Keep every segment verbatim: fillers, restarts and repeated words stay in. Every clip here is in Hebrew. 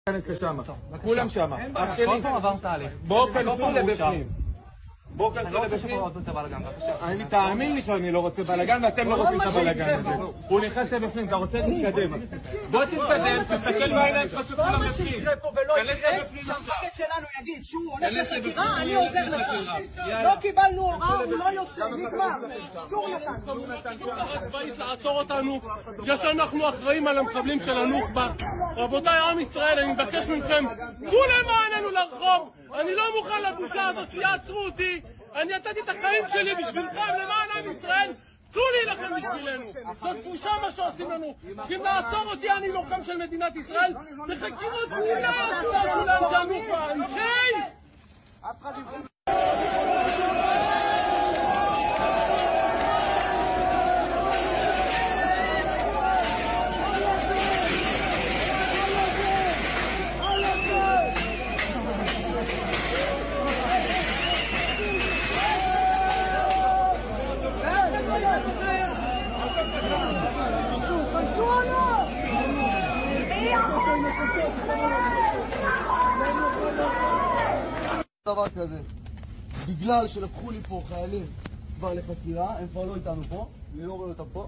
כולם שמה. אח שלי. בואו כנסו לבפנים. בואו כנסו לבפנים. אני תאמין לי שאני לא רוצה בלגן ואתם לא רוצים את הבלגן הזה. הוא נכנס לבפנים, אתה רוצה להתקדם. בוא תתקדם, תסתכל בעיניים שלך שכולם בפנים. כנס לבפנים עכשיו. שהמפקד שלנו יגיד שהוא הולך לחקירה, אני עוזר לך. לא קיבלנו הוראה, הוא לא יוצא, נגמר. צור נתן. משטרה צבאית לעצור אותנו בגלל שאנחנו אחראים על המחבלים של הנוח'בה. רבותיי עם ישראל, אני מבקש מכם, צאו למעננו לרחוב. אני לא מוכן לבושה הזאת שיעצרו אותי. אני נתתי את החיים שלי בשבילכם למען עם ישראל. צאו להילחם בשבילנו. זאת בושה מה שעושים לנו. צריכים לעצור אותי, אני לוחם של מדינת ישראל, בחקירות שאולי יעשו משהו לאנשי הנוח'בה. אנשי! דבר כזה, בגלל שלקחו לי פה חיילים כבר לחקירה, הם כבר לא איתנו פה, אני לא רואה אותם פה.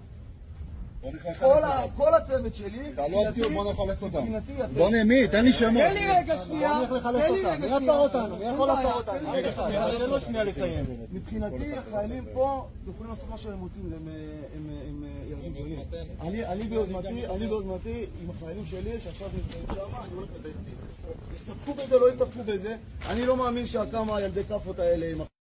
כל הצוות שלי, תעלו הציעו, בוא נחלץ אותם. מבחינתי, בוא נעמי, תן לי שמות. תן לי רגע שנייה, תן לי רגע שנייה. מי עצר אותנו? מי יכול לעצור אותנו? רגע שנייה, תן לו שנייה לציין. מבחינתי, החיילים פה יכולים לעשות מה שהם רוצים, הם ילדים גדולים. אני ביוזמתי, אני ביוזמתי עם החיילים שלי, שעכשיו נמצאים שם, אני הולך לבית דין. הסתפקו בזה, לא הסתפקו בזה. אני לא מאמין שהכמה ילדי כפות האלה